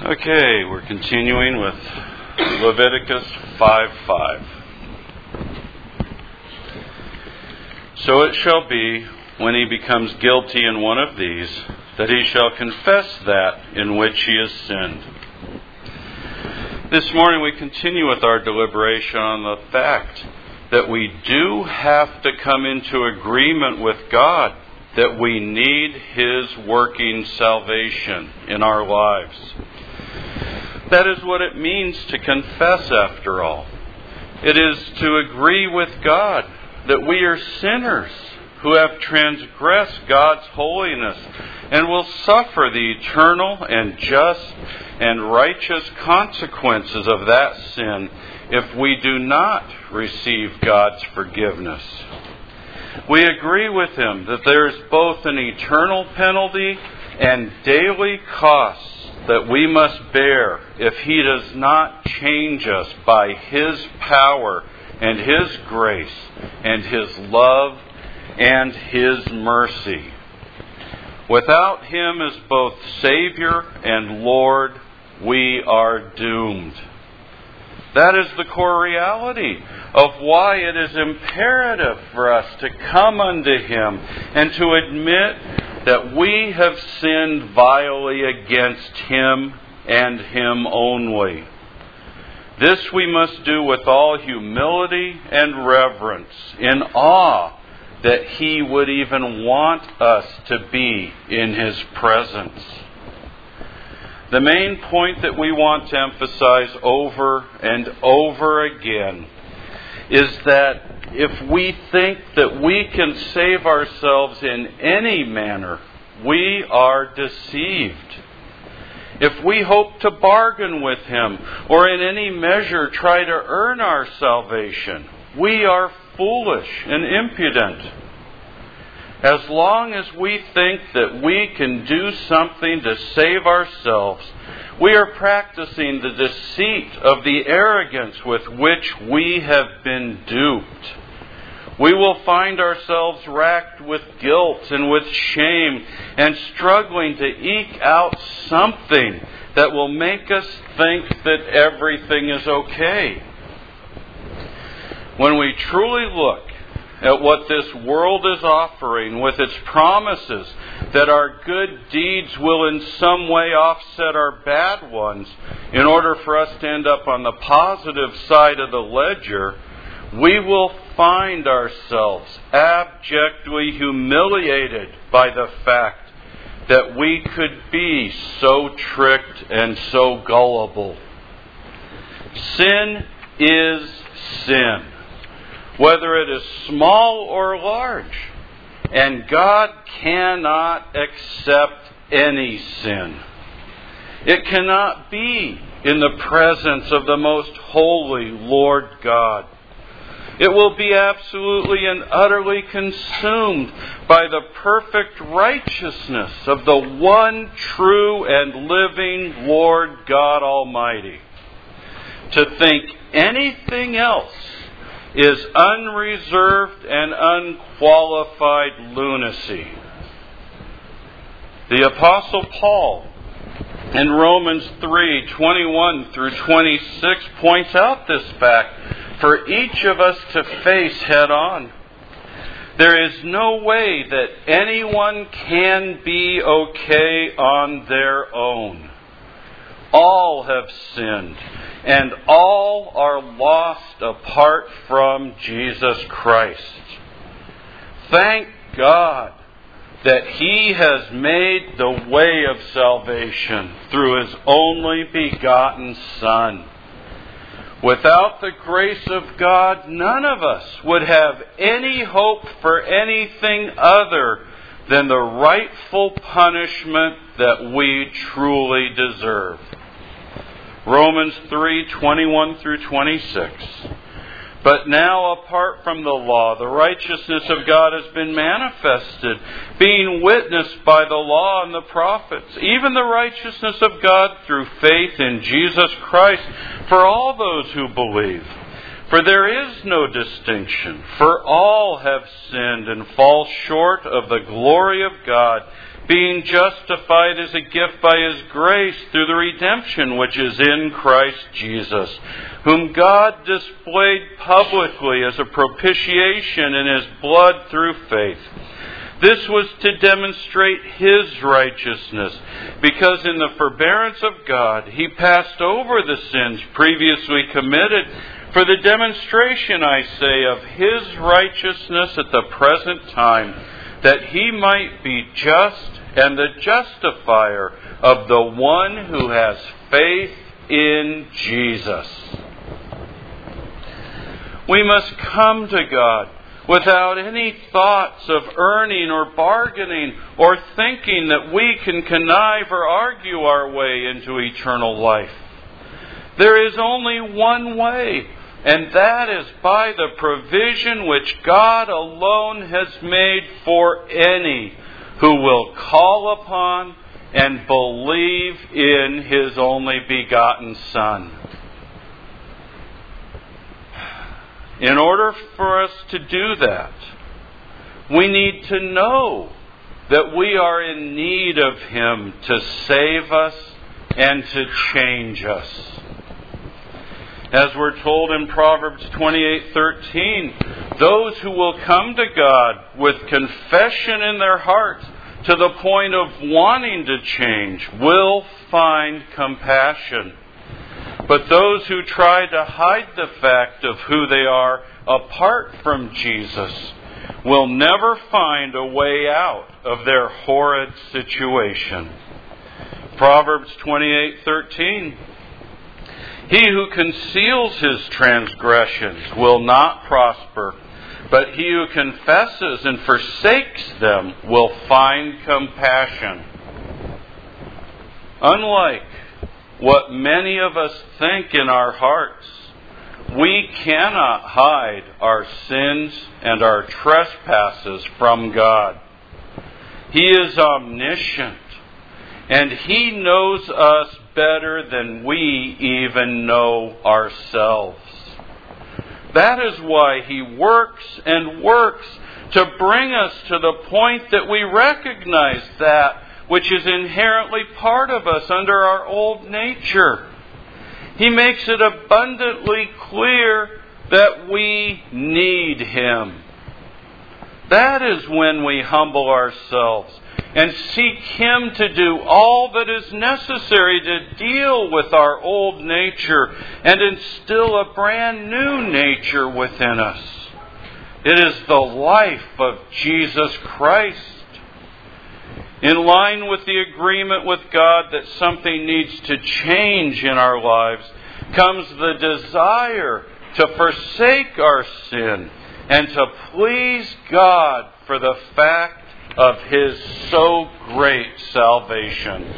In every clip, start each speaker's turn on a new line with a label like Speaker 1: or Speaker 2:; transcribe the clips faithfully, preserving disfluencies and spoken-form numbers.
Speaker 1: Okay, we're continuing with Leviticus five five. So it shall be, when he becomes guilty in one of these, that he shall confess that in which he has sinned. This morning we continue with our deliberation on the fact that we do have to come into agreement with God that we need His working salvation in our lives. That is what it means to confess, after all. It is to agree with God that we are sinners who have transgressed God's holiness and will suffer the eternal and just and righteous consequences of that sin if we do not receive God's forgiveness. We agree with Him that there is both an eternal penalty and daily costs that we must bear if He does not change us by His power and His grace and His love and His mercy. Without Him as both Savior and Lord, we are doomed. That is the core reality of why it is imperative for us to come unto Him and to admit that we have sinned vilely against Him and Him only. This we must do with all humility and reverence, in awe that He would even want us to be in His presence. The main point that we want to emphasize over and over again is that if we think that we can save ourselves in any manner, we are deceived. If we hope to bargain with Him or in any measure try to earn our salvation, we are foolish and impudent. As long as we think that we can do something to save ourselves, we are practicing the deceit of the arrogance with which we have been duped. We will find ourselves racked with guilt and with shame and struggling to eke out something that will make us think that everything is okay. When we truly look at what this world is offering with its promises that our good deeds will in some way offset our bad ones in order for us to end up on the positive side of the ledger, we will find ourselves abjectly humiliated by the fact that we could be so tricked and so gullible. Sin is sin, whether it is small or large, and God cannot accept any sin. It cannot be in the presence of the most holy Lord God. It will be absolutely and utterly consumed by the perfect righteousness of the one true and living Lord God Almighty. To think anything else is unreserved and unqualified lunacy. The Apostle Paul in Romans three twenty-one through twenty-six points out this fact for each of us to face head on. There is no way that anyone can be okay on their own. All have sinned, and all are lost apart from Jesus Christ. Thank God that He has made the way of salvation through His only begotten Son. Without the grace of God, none of us would have any hope for anything other than the rightful punishment that we truly deserve. Romans three twenty-one through twenty-six. But now, apart from the law, the righteousness of God has been manifested, being witnessed by the law and the prophets, even the righteousness of God through faith in Jesus Christ for all those who believe. For there is no distinction, for all have sinned and fall short of the glory of God, being justified as a gift by His grace through the redemption which is in Christ Jesus, whom God displayed publicly as a propitiation in His blood through faith. This was to demonstrate His righteousness, because in the forbearance of God He passed over the sins previously committed, for the demonstration, I say, of His righteousness at the present time, that He might be just and the justifier of the one who has faith in Jesus. We must come to God without any thoughts of earning or bargaining or thinking that we can connive or argue our way into eternal life. There is only one way, and that is by the provision which God alone has made for any who will call upon and believe in His only begotten Son. In order for us to do that, we need to know that we are in need of Him to save us and to change us. As we're told in Proverbs twenty-eight thirteen, those who will come to God with confession in their heart to the point of wanting to change will find compassion. But those who try to hide the fact of who they are apart from Jesus will never find a way out of their horrid situation. Proverbs twenty-eight thirteen. He who conceals his transgressions will not prosper, but he who confesses and forsakes them will find compassion. Unlike what many of us think in our hearts, we cannot hide our sins and our trespasses from God. He is omniscient, and He knows us better than we even know ourselves. That is why He works and works to bring us to the point that we recognize that which is inherently part of us under our old nature. He makes it abundantly clear that we need Him. That is when we humble ourselves and seek Him to do all that is necessary to deal with our old nature and instill a brand new nature within us. It is the life of Jesus Christ. In line with the agreement with God that something needs to change in our lives comes the desire to forsake our sin and to please God for the fact of His so great salvation.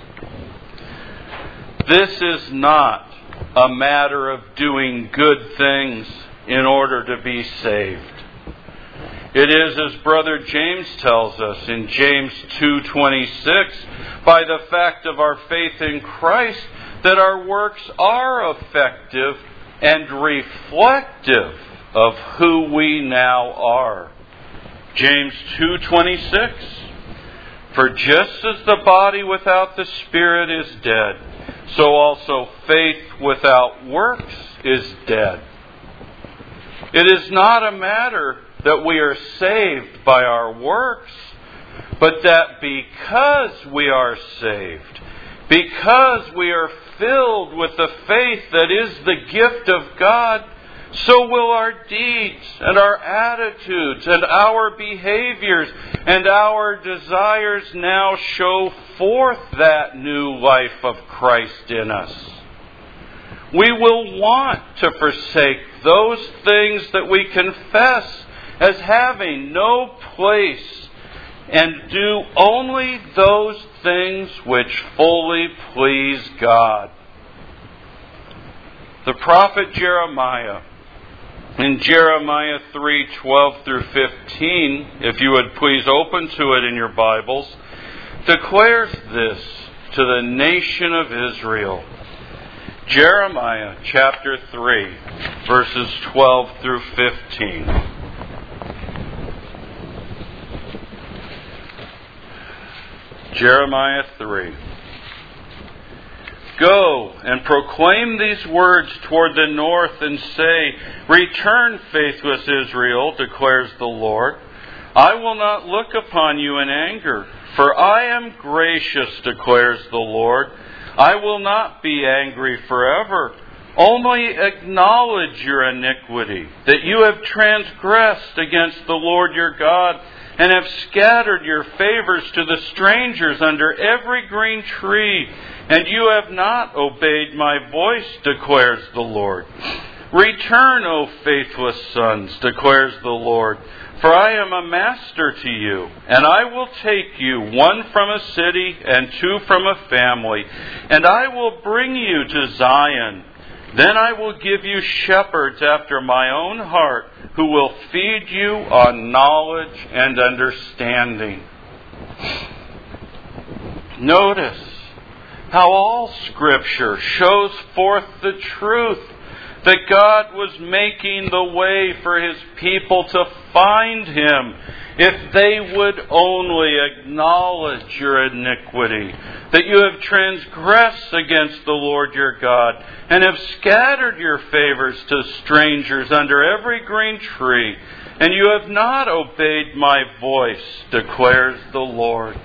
Speaker 1: This is not a matter of doing good things in order to be saved. It is, as Brother James tells us in James two twenty-six, by the fact of our faith in Christ that our works are effective and reflective of who we now are. James two twenty-six, for just as the body without the Spirit is dead, so also faith without works is dead. It is not a matter that we are saved by our works, but that because we are saved, because we are filled with the faith that is the gift of God, so will our deeds and our attitudes and our behaviors and our desires now show forth that new life of Christ in us. We will want to forsake those things that we confess as having no place and do only those things which fully please God. The prophet Jeremiah, in Jeremiah three twelve through fifteen, if you would please open to it in your Bibles, declares this to the nation of Israel. Jeremiah chapter three, verses twelve through fifteen. Jeremiah three. Go and proclaim these words toward the north and say, Return, faithless Israel, declares the Lord. I will not look upon you in anger, for I am gracious, declares the Lord. I will not be angry forever. Only acknowledge your iniquity, that you have transgressed against the Lord your God, and have scattered your favors to the strangers under every green tree, and you have not obeyed my voice, declares the Lord. Return, O faithless sons, declares the Lord, for I am a master to you, and I will take you, one from a city and two from a family, and I will bring you to Zion. Then I will give you shepherds after my own heart, who will feed you on knowledge and understanding. Notice how all Scripture shows forth the truth that God was making the way for His people to find Him if they would only acknowledge your iniquity, that you have transgressed against the Lord your God, and have scattered your favors to strangers under every green tree, and you have not obeyed my voice, declares the Lord.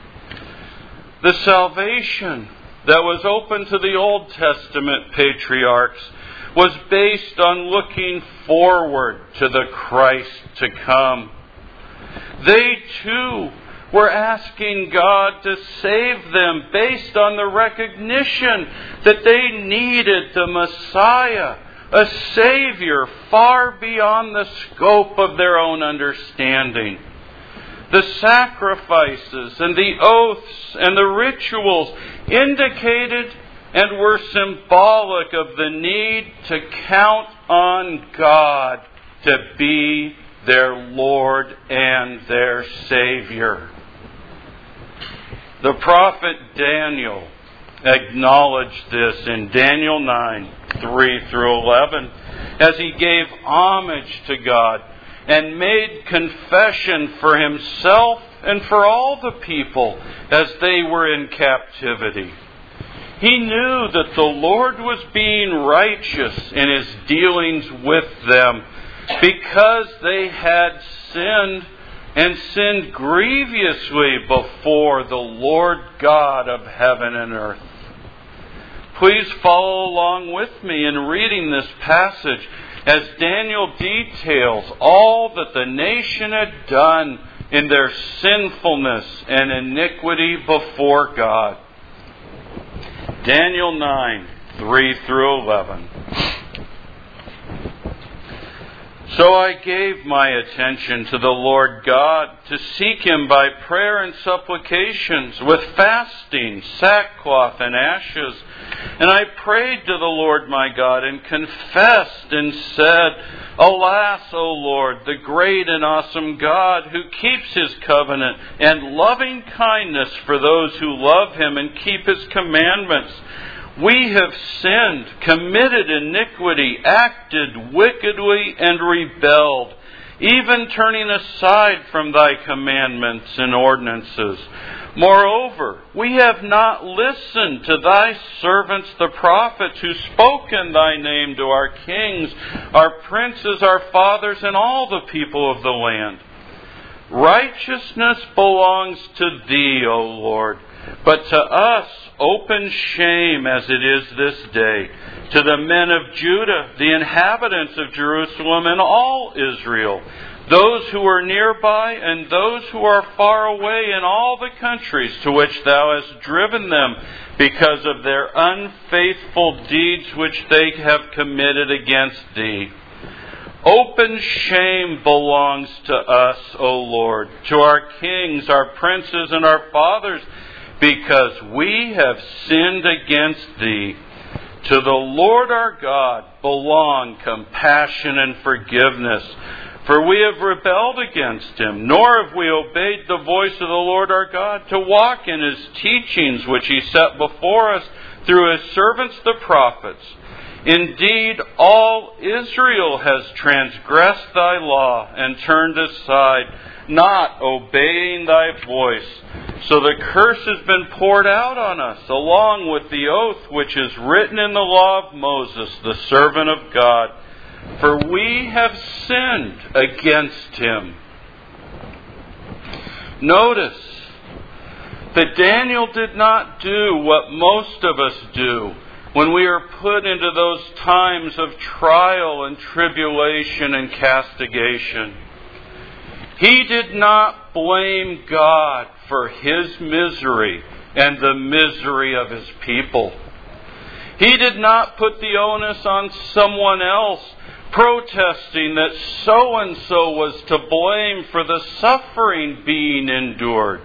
Speaker 1: The salvation that was open to the Old Testament patriarchs was based on looking forward to the Christ to come. They too were asking God to save them based on the recognition that they needed the Messiah, a Savior far beyond the scope of their own understanding. The sacrifices and the oaths and the rituals indicated and were symbolic of the need to count on God to be their Lord and their Savior. The prophet Daniel acknowledged this in Daniel nine, three through eleven, as he gave homage to God and made confession for himself and for all the people as they were in captivity. He knew that the Lord was being righteous in His dealings with them because they had sinned and sinned grievously before the Lord God of heaven and earth. Please follow along with me in reading this passage as Daniel details all that the nation had done in their sinfulness and iniquity before God. Daniel nine, three through eleven. So I gave my attention to the Lord God to seek Him by prayer and supplications, with fasting, sackcloth, and ashes. And I prayed to the Lord my God and confessed and said, Alas, O Lord, the great and awesome God, who keeps His covenant and loving kindness for those who love Him and keep His commandments. We have sinned, committed iniquity, acted wickedly, and rebelled, even turning aside from Thy commandments and ordinances. Moreover, we have not listened to Thy servants the prophets, who spoke in Thy name to our kings, our princes, our fathers, and all the people of the land. Righteousness belongs to Thee, O Lord, but to us open shame as it is this day, to the men of Judah, the inhabitants of Jerusalem, and all Israel, those who are nearby and those who are far away in all the countries to which Thou hast driven them, because of their unfaithful deeds which they have committed against Thee. Open shame belongs to us, O Lord, to our kings, our princes, and our fathers, because we have sinned against Thee. To the Lord our God belong compassion and forgiveness, for we have rebelled against Him, nor have we obeyed the voice of the Lord our God to walk in His teachings which He set before us through His servants the prophets. Indeed, all Israel has transgressed Thy law and turned aside, not obeying Thy voice. So the curse has been poured out on us, along with the oath which is written in the law of Moses, the servant of God. For we have sinned against Him. Notice that Daniel did not do what most of us do when we are put into those times of trial and tribulation and castigation. He did not blame God for his misery and the misery of his people. He did not put the onus on someone else, protesting that so-and-so was to blame for the suffering being endured.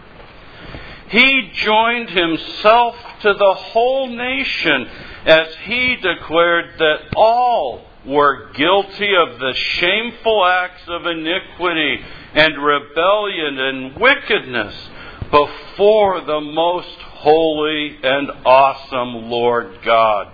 Speaker 1: He joined himself to the whole nation as he declared that all were guilty of the shameful acts of iniquity and rebellion and wickedness before the most holy and awesome Lord God.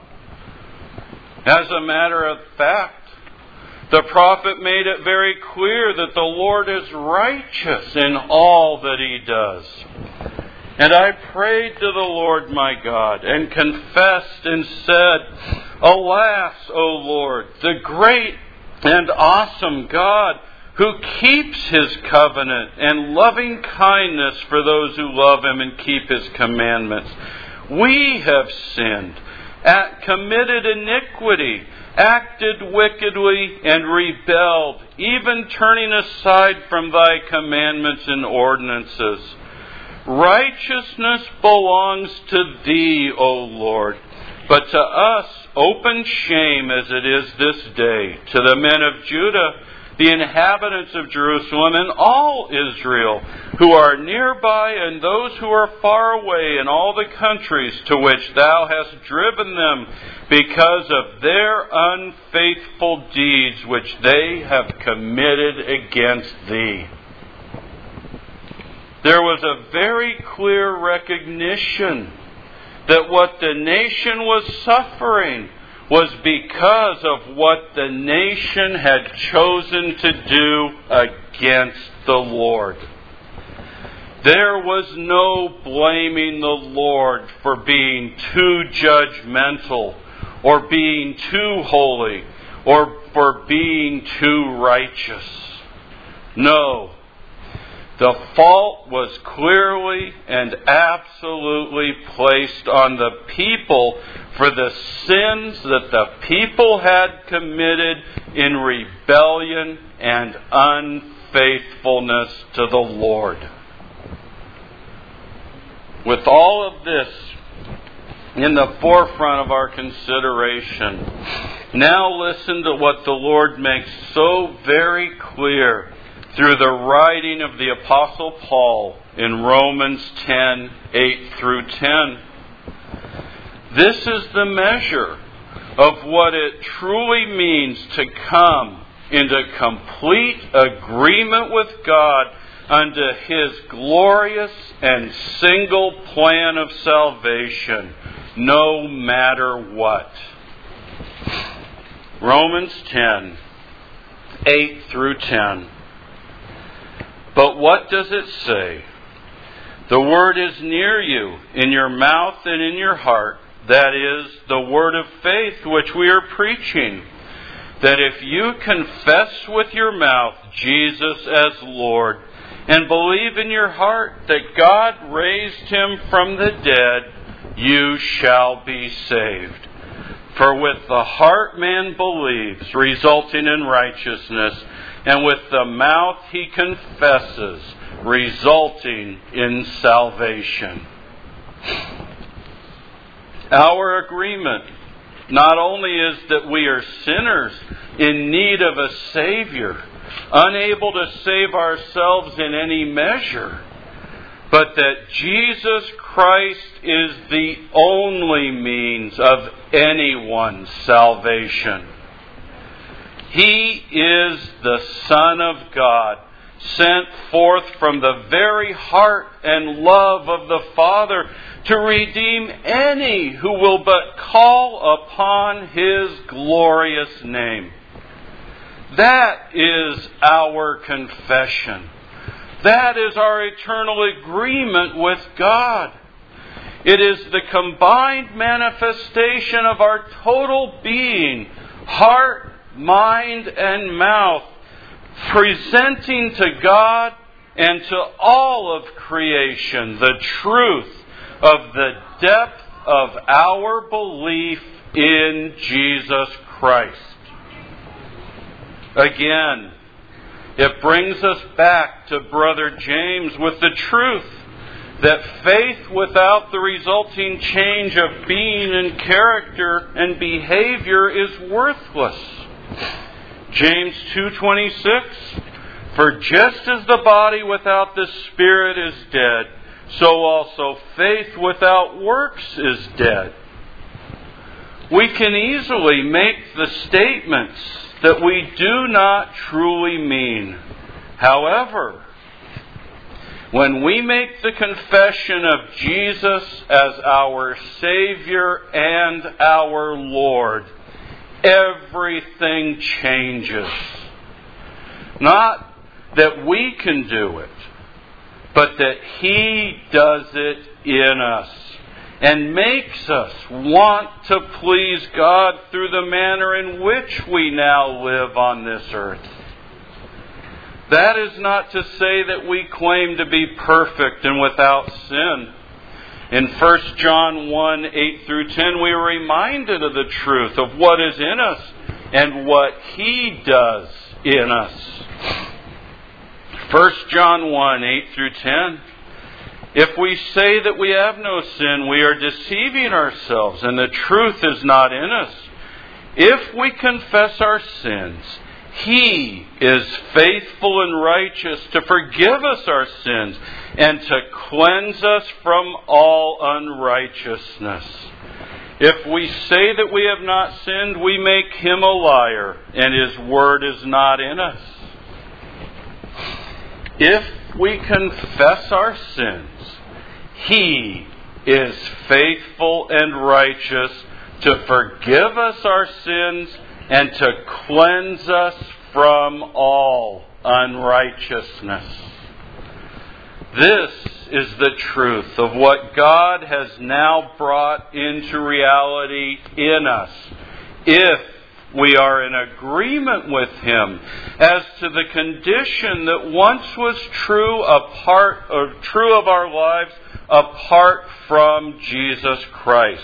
Speaker 1: As a matter of fact, the prophet made it very clear that the Lord is righteous in all that He does. And I prayed to the Lord my God and confessed and said, Alas, O Lord, the great and awesome God, who keeps His covenant and loving kindness for those who love Him and keep His commandments. We have sinned, at, committed iniquity, acted wickedly, and rebelled, even turning aside from Thy commandments and ordinances. Righteousness belongs to Thee, O Lord, but to us open shame as it is this day, to the men of Judah, the inhabitants of Jerusalem, and all Israel, who are nearby and those who are far away in all the countries to which Thou hast driven them, because of their unfaithful deeds which they have committed against Thee. There was a very clear recognition that what the nation was suffering was because of what the nation had chosen to do against the Lord. There was no blaming the Lord for being too judgmental, or being too holy, or for being too righteous. No. The fault was clearly and absolutely placed on the people for the sins that the people had committed in rebellion and unfaithfulness to the Lord. With all of this in the forefront of our consideration, now listen to what the Lord makes so very clear through the writing of the Apostle Paul in Romans ten, eight through ten. This is the measure of what it truly means to come into complete agreement with God unto His glorious and single plan of salvation, no matter what. Romans ten, eight through ten. But what does it say? The word is near you, in your mouth and in your heart. That is, the word of faith which we are preaching. That if you confess with your mouth Jesus as Lord, and believe in your heart that God raised Him from the dead, you shall be saved. For with the heart man believes, resulting in righteousness, and with the mouth he confesses, resulting in salvation. Our agreement not only is that we are sinners in need of a Savior, unable to save ourselves in any measure, but that Jesus Christ is the only means of anyone's salvation. He is the Son of God, sent forth from the very heart and love of the Father to redeem any who will but call upon His glorious name. That is our confession. That is our eternal agreement with God. It is the combined manifestation of our total being, heart, mind, and mouth, presenting to God and to all of creation the truth of the depth of our belief in Jesus Christ. Again, it brings us back to Brother James with the truth that faith without the resulting change of being and character and behavior is worthless. James two twenty-six, for just as the body without the spirit is dead, so also faith without works is dead. We can easily make the statements that we do not truly mean. However, when we make the confession of Jesus as our Savior and our Lord, everything changes. Not that we can do it, but that He does it in us and makes us want to please God through the manner in which we now live on this earth. That is not to say that we claim to be perfect and without sin. In First John one, eight through ten, we are reminded of the truth of what is in us and what He does in us. First John one, eight through ten. If we say that we have no sin, we are deceiving ourselves, and the truth is not in us. If we confess our sins, He is faithful and righteous to forgive us our sins and to cleanse us from all unrighteousness. If we say that we have not sinned, we make Him a liar, and His word is not in us. If we confess our sins, He is faithful and righteous to forgive us our sins and to cleanse us from all unrighteousness. This is the truth of what God has now brought into reality in us, if we are in agreement with Him as to the condition that once was true apart or true of our lives apart from Jesus Christ.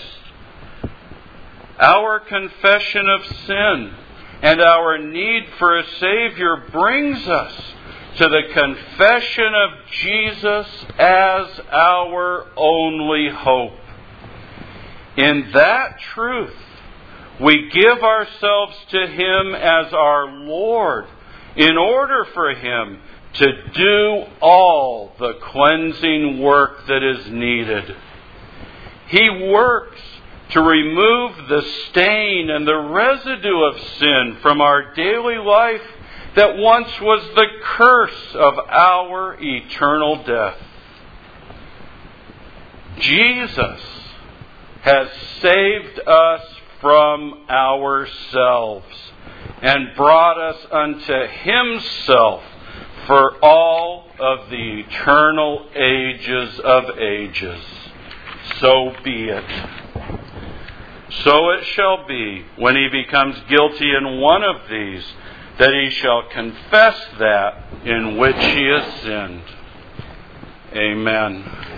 Speaker 1: Our confession of sin and our need for a Savior brings us to the confession of Jesus as our only hope. In that truth, we give ourselves to Him as our Lord in order for Him to do all the cleansing work that is needed. He works to remove the stain and the residue of sin from our daily life that once was the curse of our eternal death. Jesus has saved us from ourselves and brought us unto Himself for all of the eternal ages of ages. So be it. So it shall be, when he becomes guilty in one of these, that he shall confess that in which he has sinned. Amen.